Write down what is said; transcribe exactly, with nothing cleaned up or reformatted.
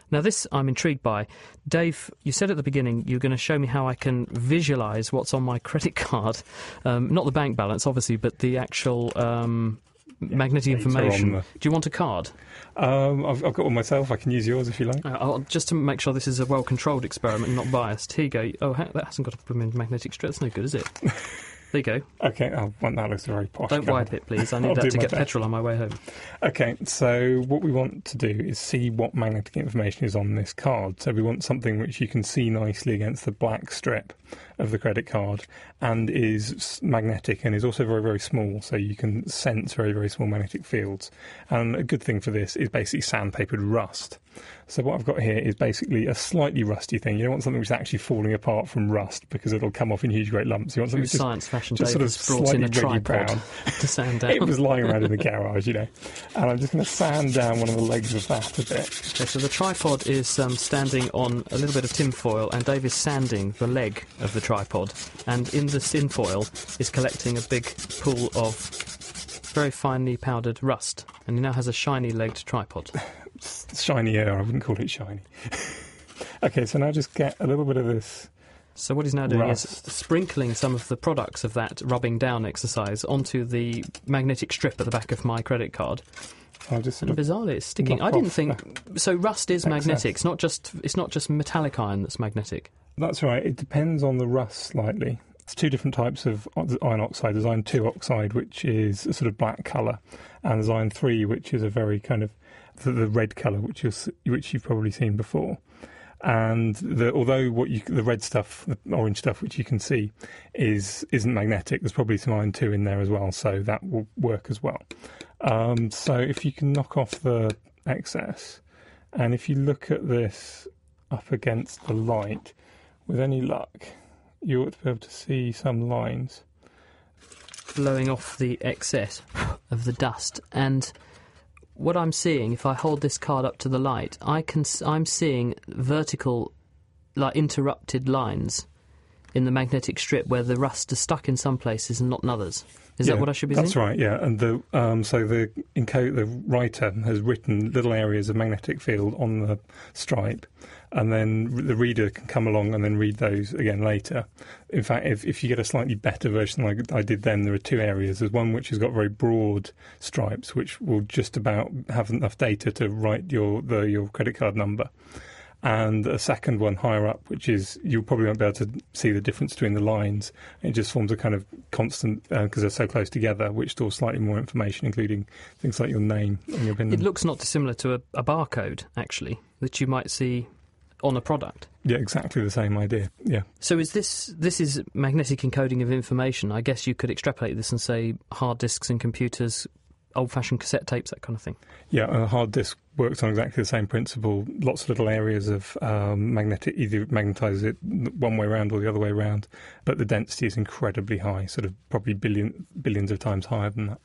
Now, this I'm intrigued by. Dave, you said at the beginning you're going to show me how I can visualise what's on my credit card. Um, not the bank balance, obviously, but the actual um, yeah, magnetic information. The... Do you want a card? Um, I've, I've got one myself. I can use yours if you like. Uh, I'll, just to make sure this is a well-controlled experiment and not biased. Here you go. Oh, that hasn't got a magnetic strip. That's no good, is it? There you go. OK, oh, well, that looks very posh. Don't card. wipe it, please. I need that to get best. petrol on my way home. OK, so what we want to do is see what magnetic information is on this card. So we want something which you can see nicely against the black strip of the credit card and is magnetic and is also very, very small, so you can sense very, very small magnetic fields. And a good thing for this is basically sandpapered rust. So what I've got here is basically a slightly rusty thing. You don't want something which is actually falling apart from rust because it'll come off in huge great lumps. You want something just, science fashion just sort of brought in a slightly tripod brown. to sand down. It was lying around in the garage, you know. And I'm just going to sand down one of the legs of that a bit. Okay, so the tripod is um, standing on a little bit of tin foil, and Dave is sanding the leg of the tripod. And in the tin foil is collecting a big pool of very finely powdered rust. And he now has a shiny-legged tripod. Shiny air, I wouldn't call it shiny. OK, so now just get a little bit of this. So what he's now doing rust. is sprinkling some of the products of that rubbing down exercise onto the magnetic strip at the back of my credit card. I'll just and bizarrely, it's sticking. I didn't think so. Rust is excess. magnetic. It's not just it's not just metallic iron that's magnetic. That's right. It depends on the rust slightly. It's two different types of iron oxide. There's iron two oxide, which is a sort of black colour, and there's iron three, which is a very kind of the, the red colour, which you which you've probably seen before. And the, although what you, the red stuff, the orange stuff, which you can see, is isn't magnetic, there's probably some iron two in there as well, so that will work as well. Um, so if you can knock off the excess, and if you look at this up against the light, with any luck, you ought to be able to see some lines blowing off the excess of the dust. And what I'm seeing, if I hold this card up to the light, I can I'm seeing vertical, like interrupted lines in the magnetic strip where the rust is stuck in some places and not in others. Is yeah, that what I should be that's seeing? That's right, yeah. And the um, so the enco- the writer has written little areas of magnetic field on the stripe, and then the reader can come along and then read those again later. In fact, if, if you get a slightly better version like I did then, there are two areas. There's one which has got very broad stripes, which will just about have enough data to write your the, your credit card number. And a second one higher up, which is you probably won't be able to see the difference between the lines. It just forms a kind of constant, because uh, they're so close together, which stores slightly more information, including things like your name and your PIN. It looks not dissimilar to a, a barcode, actually, that you might see on a product. Yeah, exactly the same idea, yeah. So is this this is magnetic encoding of information? I guess you could extrapolate this and say hard disks and computers, old-fashioned cassette tapes, that kind of thing. Yeah, a hard disk works on exactly the same principle. Lots of little areas of um, magnetic, either magnetises it one way around or the other way around, but the density is incredibly high, sort of probably billion, billions of times higher than that.